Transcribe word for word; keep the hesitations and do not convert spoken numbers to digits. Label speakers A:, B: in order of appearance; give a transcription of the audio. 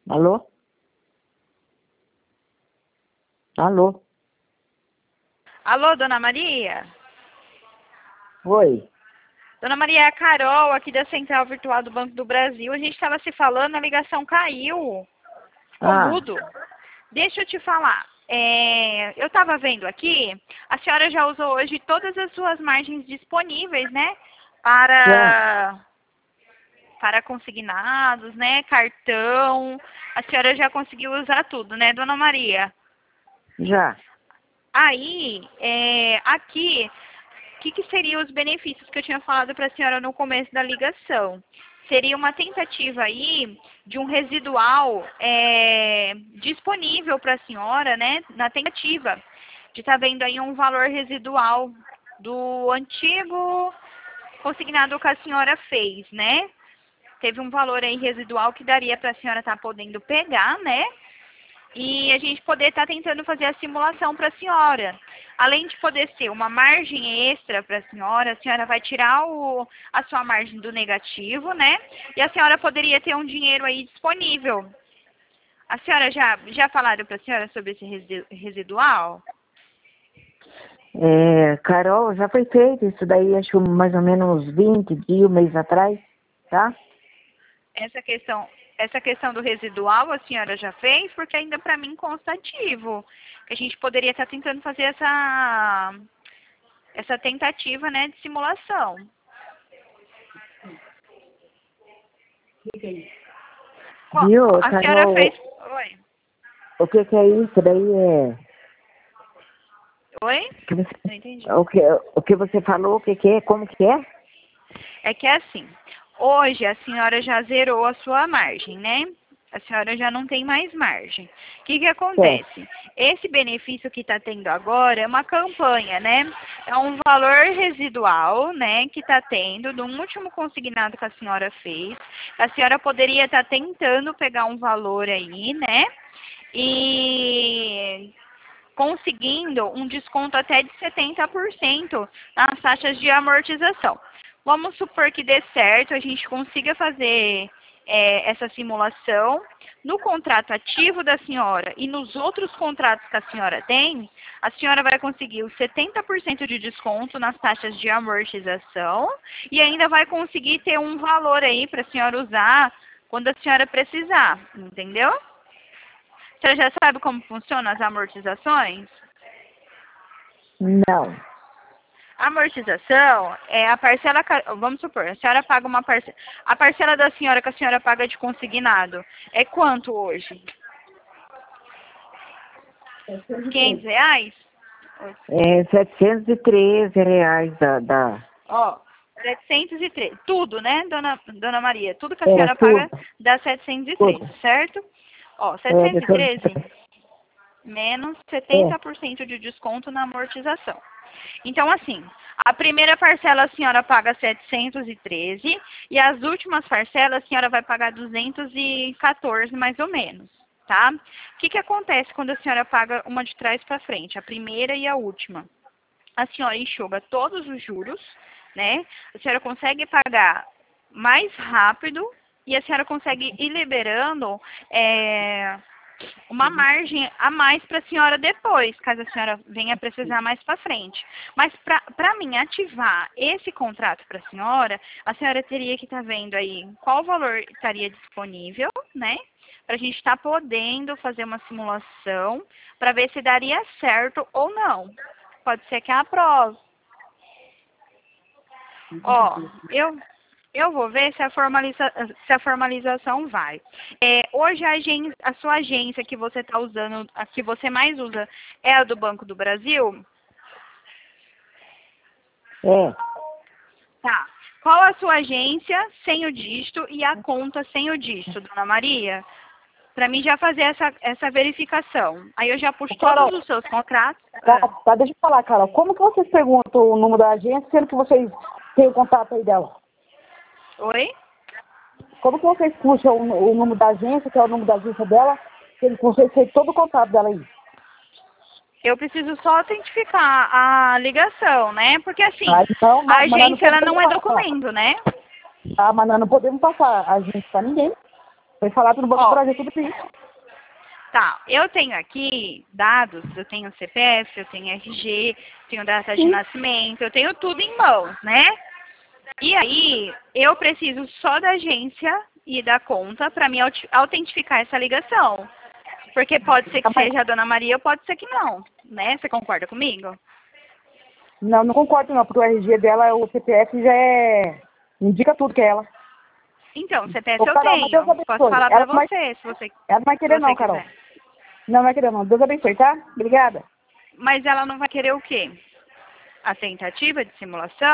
A: Alô? Alô?
B: Alô, Dona Maria?
A: Oi.
B: Dona Maria, é a Carol, aqui da Central Virtual do Banco do Brasil. A gente estava se falando, a ligação caiu. Ficou
A: Ah,
B: mudo. Deixa eu te falar. É, eu estava vendo aqui, a senhora já usou hoje todas as suas margens disponíveis, né?
A: já,
B: Para, para consignados, né? Cartão. A senhora já conseguiu usar tudo, né, Dona Maria?
A: já.
B: Aí, é, aqui, o que, que seriam os benefícios que eu tinha falado para a senhora no começo da ligação? Seria uma tentativa aí de um residual é, disponível para a senhora, né? Na tentativa de estar vendo aí um valor residual do antigo consignado que a senhora fez, né? Teve um valor aí residual que daria para a senhora estar podendo pegar, né? E a gente poder estar tentando fazer a simulação para a senhora. Além de poder ser uma margem extra para a senhora, a senhora vai tirar o, a sua margem do negativo, né? E a senhora poderia ter um dinheiro aí disponível. A senhora já, já falaram para a senhora sobre esse resi- residual?
A: É, Carol, já foi feito isso daí, acho mais ou menos vinte dias, um mês atrás, tá?
B: Essa questão, essa questão do residual a senhora já fez? Porque ainda para mim consta ativo. Que a gente poderia estar tentando fazer essa, essa tentativa, né, de simulação. Qual-
A: Viu,
B: A senhora fez...
A: Carol,
B: Oi?
A: o que que é isso daí é...
B: Oi?
A: que você-
B: Não entendi.
A: o, que, o que você falou, o que que é, como que é?
B: É que é assim, hoje a senhora já zerou a sua margem, né? A senhora já não tem mais margem. O que que
A: É,
B: acontece? Esse benefício que está tendo agora é uma campanha, né? É um valor residual, né, que está tendo do último consignado que a senhora fez. A senhora poderia estar tentando pegar um valor aí, né? E conseguindo um desconto até de setenta por cento nas taxas de amortização. Vamos supor que dê certo, a gente consiga fazer é, essa simulação. No contrato ativo da senhora e nos outros contratos que a senhora tem, a senhora vai conseguir os setenta por cento de desconto nas taxas de amortização e ainda vai conseguir ter um valor aí para a senhora usar quando a senhora precisar, entendeu? Você já sabe como funcionam as amortizações?
A: não.
B: A amortização é a parcela, ca- vamos supor, a senhora paga uma parcela, a parcela da senhora que a senhora paga de consignado é quanto hoje? quinhentos reais?
A: É setecentos e treze reais da, da...
B: Ó, setecentos e treze. Tudo, né, dona, dona Maria? Tudo que a
A: É,
B: senhora
A: tudo,
B: paga dá setecentos e
A: tudo.
B: treze, certo? Ó,
A: É, de
B: setecentos e
A: tudo.
B: treze menos
A: É,
B: setenta por cento de desconto na amortização. Então, assim, a primeira parcela a senhora paga setecentos e treze e as últimas parcelas a senhora vai pagar duzentos e quatorze, mais ou menos, tá? O que que acontece quando a senhora paga uma de trás para frente, a primeira e a última? A senhora enxuga todos os juros, né? A senhora consegue pagar mais rápido e a senhora consegue ir liberando é, uma margem a mais para a senhora depois, caso a senhora venha precisar mais para frente. Mas para mim ativar esse contrato para a senhora, a senhora teria que estar vendo aí qual valor estaria disponível, né? Para a gente estar podendo fazer uma simulação para ver se daria certo ou não. Pode ser que aprove. Ó, eu, eu vou ver se a, formaliza, se a formalização vai. É, hoje a, agen- a sua agência que você está usando, a que você mais usa, é a do Banco do Brasil?
A: é.
B: Tá. Qual a sua agência sem o dígito e a conta sem o dígito, dona Maria? Para mim já fazer essa, essa verificação. Aí eu já puxo todos
A: Carol,
B: os seus contratos.
A: tá,
B: Ah.
A: tá, deixa eu falar, Carol. Como que vocês perguntam o número da agência, sendo que vocês têm o contato aí dela?
B: Oi?
A: Como que vocês puxam o, o número da agência, que é o número da agência dela, sendo que vocês têm todo o contato dela aí?
B: Eu preciso só autentificar a ligação, né? Porque assim,
A: Ah, então,
B: a
A: mas, mas nós não
B: agência ela
A: podemos
B: não é
A: passar.
B: documento, né?
A: Ah, mas nós não podemos passar a agência para ninguém. Foi falado no Banco
B: Ó.
A: do Brasil tudo isso.
B: Tá, eu tenho aqui dados, eu tenho C P F, eu tenho R G, tenho data de
A: Sim.
B: nascimento, eu tenho tudo em mãos, né? E aí, eu preciso só da agência e da conta para me aut- autentificar essa ligação. Porque pode ser que
A: Tá, mas-
B: seja a Dona Maria ou pode ser que não, né? Você concorda comigo?
A: Não, não concordo não, porque o R G dela, o C P F já é... indica tudo que é ela.
B: Então, C P F
A: Ô,
B: eu
A: Carol, mas Deus
B: tenho. Posso
A: abençoe.
B: falar
A: Ela
B: pra
A: não vai,
B: você, se você,
A: ela não vai
B: se
A: querer
B: você
A: não, Carol.
B: quiser.
A: Não, não vai querer não. Deus abençoe, tá? Obrigada.
B: Mas ela não vai querer o quê? A tentativa de simulação?